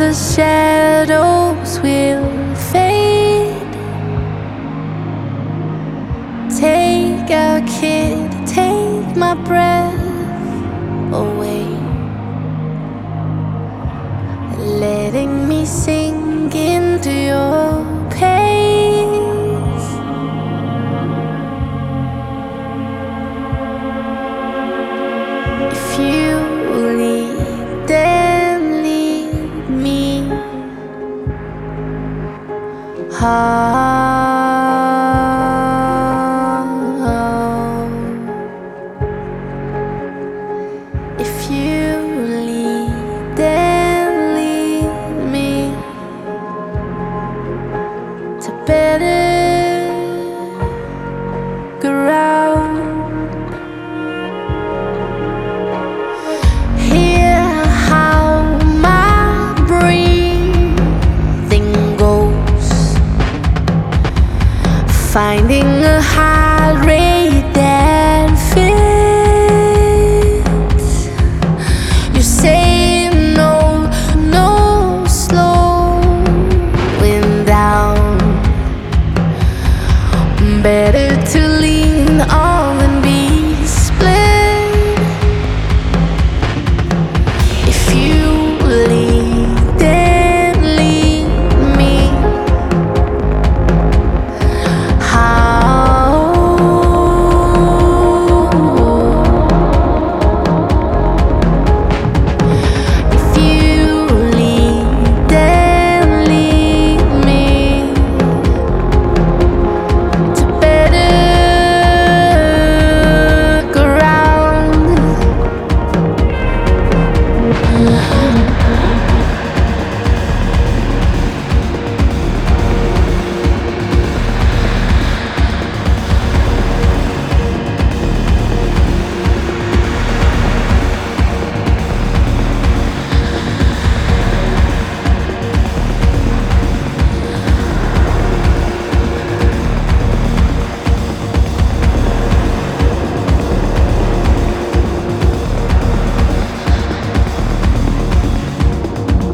the shadows will fade. Take our kid, take my breath away, letting me sink into your pace. If you lead, then lead me home. If you lead, then lead me to better ground. Hear how my breathing goes, finding a heart rate that fits. You say no, no slowing down. Better